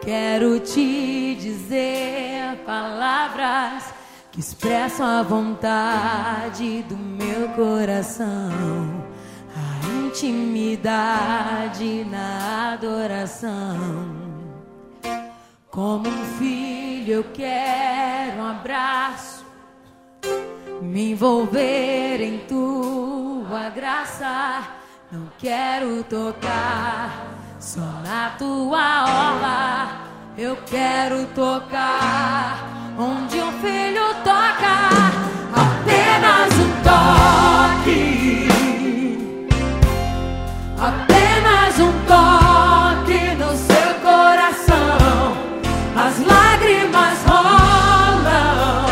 Quero te dizer palavras que expressam a vontade do meu coração, a intimidade na adoração. Como um filho eu quero um abraço, me envolver em tua graça. Não quero tocar só na tua orla, eu quero tocar onde um filho toca. Apenas um toque, apenas um toque no seu coração. As lágrimas rolam,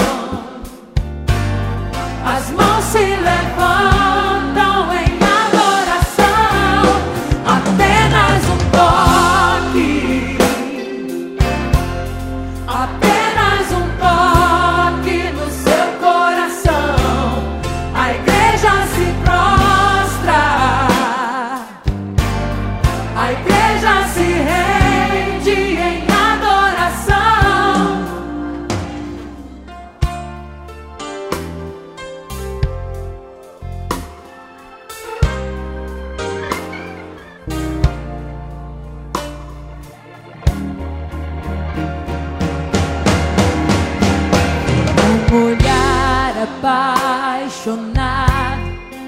as mãos se levantam em adoração. Apenas um toque, apenas um toque no seu coração. A igreja se prostra, a igreja se rende em adoração. Um olhar apaixonado,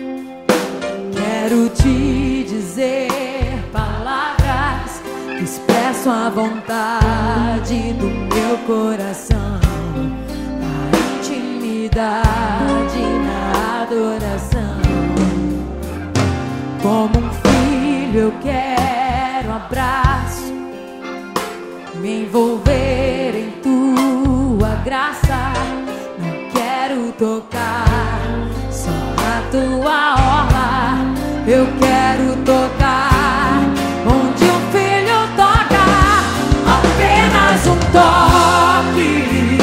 quero te dizer palavras que expressam a vontade do meu coração, a intimidade na adoração. Como um filho eu quero um abraço, me envolver em tua graça. Não quero tocar só na tua orla, eu quero tocar onde um filho toca. Apenas um toque,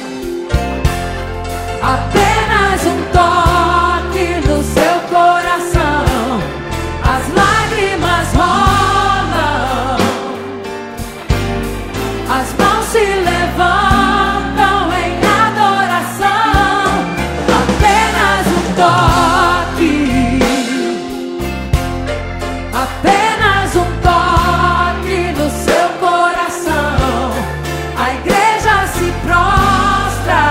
apenas um toque no seu coração. As lágrimas rolam, as mãos se levantam em adoração. Apenas um toque, apenas um toque no seu coração. A igreja se prostra,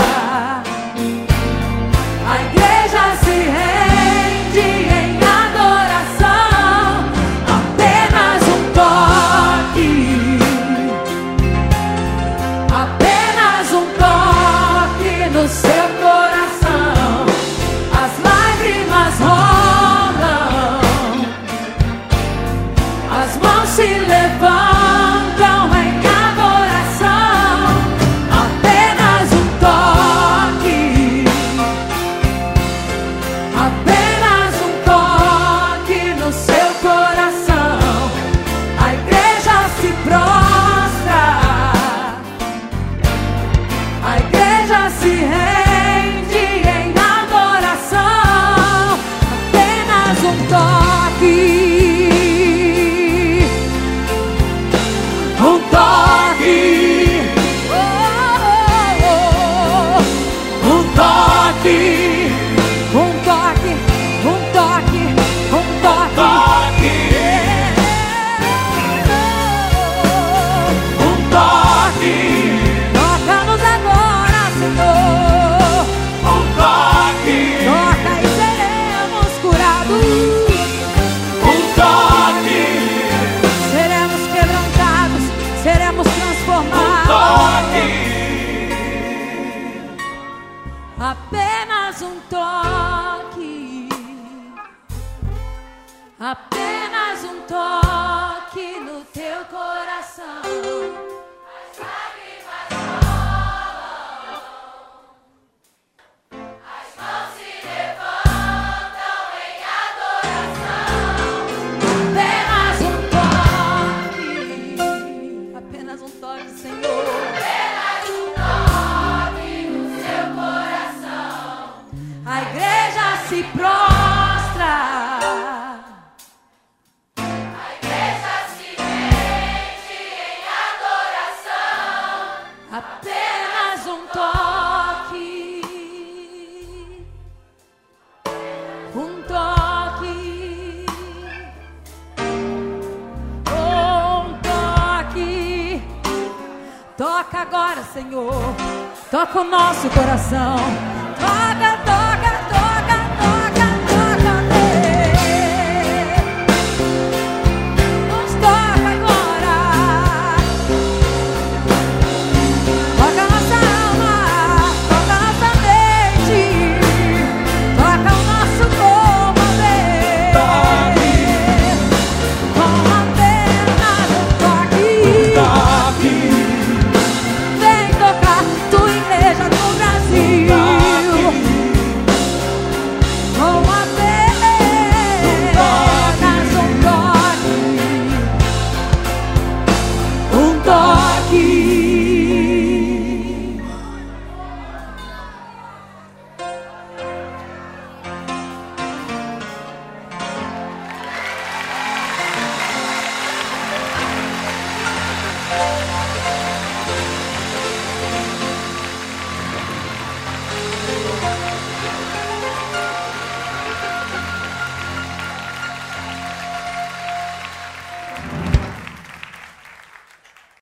a igreja se rende em adoração. Apenas um toque, apenas um toque no seu coração. As lágrimas rolam, as mãos se levantam em adoração. Apenas um toque, apenas um toque no seu coração. A igreja se prostra, a igreja se rende em adoração. Apenas um toque, um toque, oh, oh, oh. Um toque, um toque, um toque, um toque, um toque. Toca-nos agora, Senhor. Um toque, toca e seremos curados. Um toque, seremos quebrantados, seremos transformados. Um toque, apenas um toque, apenas um toque no teu coração. As lágrimas rolam, as mãos se levantam em adoração. Apenas um toque, Senhor. Apenas um toque no seu coração. A igreja se prostra, a igreja se rende em adoração. Toca agora, Senhor, toca o nosso coração. Toca, toca, toca, toca, toca, Deus. Nos toca agora. Toca nossa alma, toca nossa mente, toca o nosso corpo, Deus. Com apenas um toque. Vem tocar tua igreja no Brasil. Com apenas um toque. Um toque.